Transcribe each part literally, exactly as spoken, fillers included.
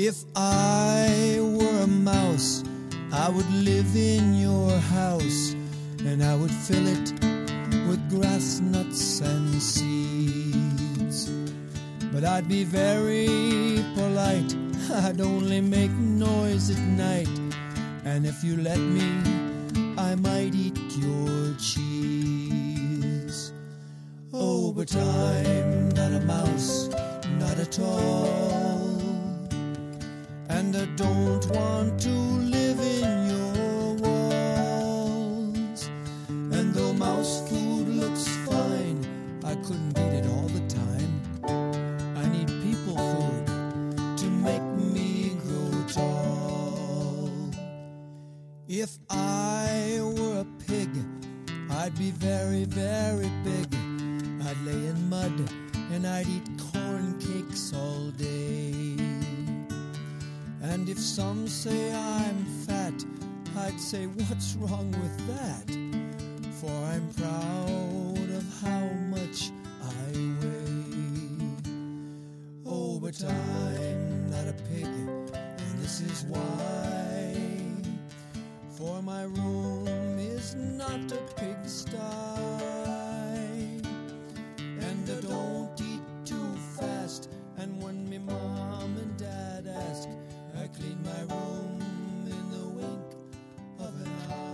If I were a mouse, I would live in your house, and I would fill it with grass, nuts, and seeds. But I'd be very polite, I'd only make noise at night, and if you let me, I might eat your cheese. Oh, but I'm not a mouse, not at all, and I don't want to live in your walls. And though mouse food looks fine, I couldn't eat it all the time. I need people food to make me grow tall. If I were a pig, I'd be very, very big. I'd lay in mud and I'd eat corn cakes all day. And if some say I'm fat, I'd say, what's wrong with that? For I'm proud of how much I weigh. Oh, but I'm not a pig, and this is why. For my room is not a pigsty, and I don't eat too fast. And when me mom and dad ask, I clean my room in the wink of an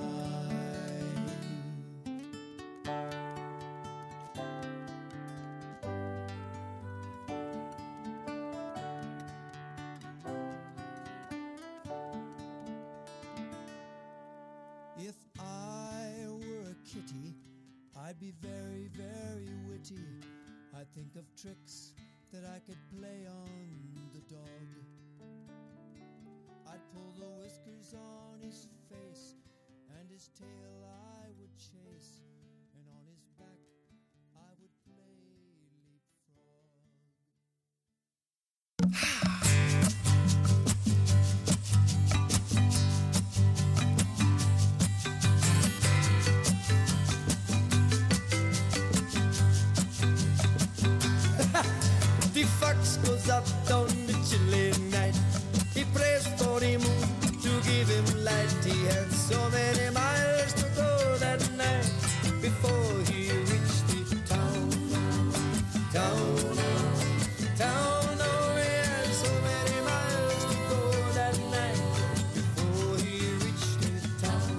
If I were a kitty, I'd be very, very witty. I'd think of tricks that I could play on the dog. I'd pull the whiskers on his face, and his tail I would chase, and on his back I would play leapfrog. The fox goes up on the chilly night. He prays for the moon to give him light. He had so many miles to go that night before he reached the town. Town, town, oh, he had so many miles to go that night before he reached the town.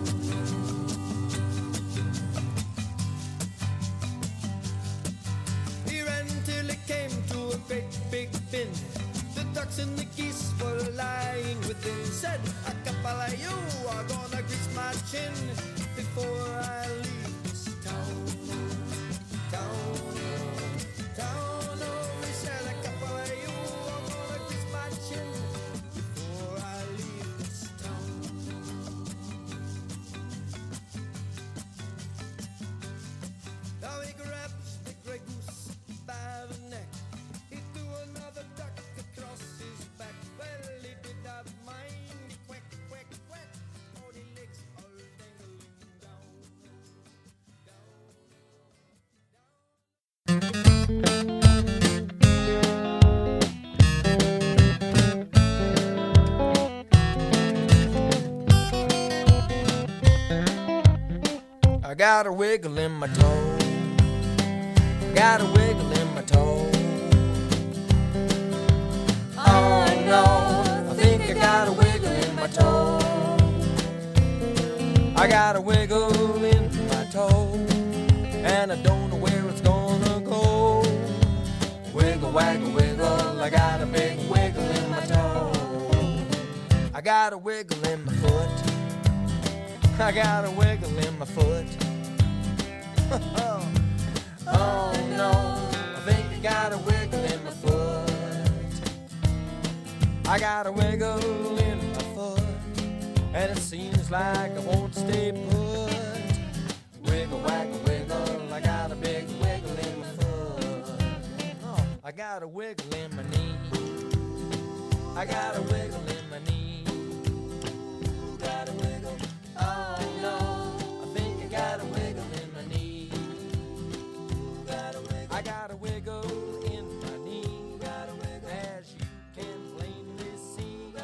He ran till he came to a great big bin. The ducks and the geese were lying within. Said, a couple of you are gonna grease my chin before I leave this town. Town, town, oh, he said, a couple of you are gonna grease my chin before I leave this town. Now he grabs the grey goose by the neck. He threw another duck across his back. Well, he did not mind. Quack, quack, quack. All the legs all dangling down, down. I got a wiggle in my toe. Got a wiggle in my toe. Oh no, I think I got a wiggle in my toe. I got a wiggle in my toe, and I don't know where it's gonna go. Wiggle, waggle, wiggle, I got a big wiggle in my toe. I got a wiggle in my foot. I got a wiggle in my foot. Oh no, I think I got a wiggle in my foot. I got a wiggle in my foot, and it seems like I won't stay put. Wiggle, waggle, wiggle, I got a big wiggle in my foot. Oh, I got a wiggle in my knee. I got a wiggle in my knee. Got a wiggle. Oh no, I think I got a wiggle in my knee. Got a wiggle. I got a wiggle in my knee. Got a wiggle. As you can plainly see.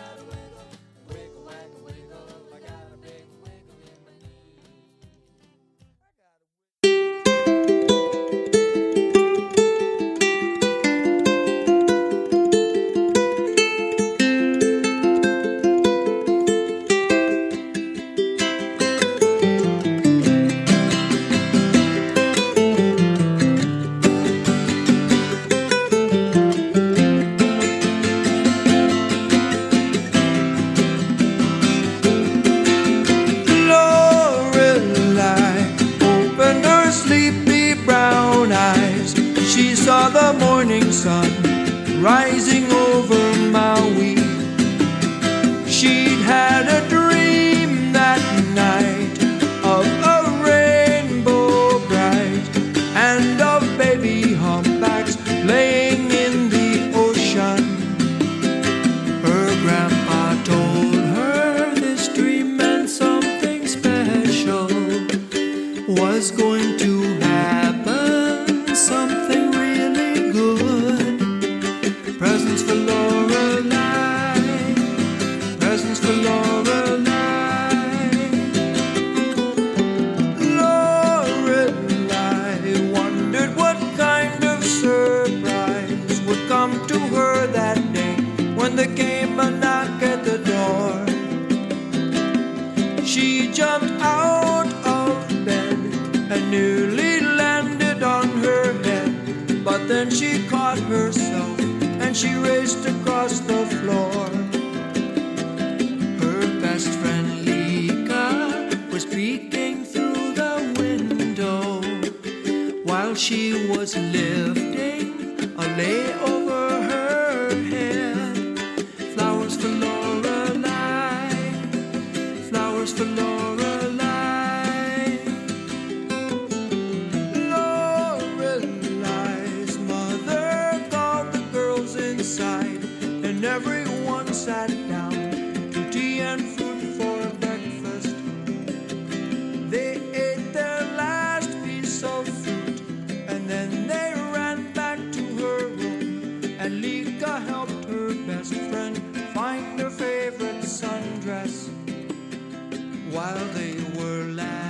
Lorelei. Lorelei wondered what kind of surprise would come to her that day when there came a knock at the door. She jumped out of bed and nearly landed on her head, but then she caught herself and she raced across the floor. Her best friend Lika was peeking through the window while she was lifting a lei over her head. Flowers for Lorelei, flowers for Lorelei. Lorelei's mother called the girls inside, and everyone sat down to tea and fruit for breakfast. They ate their last piece of fruit, and then they ran back to her room, and Lika helped her best friend find her favorite sundress. While they were laughing,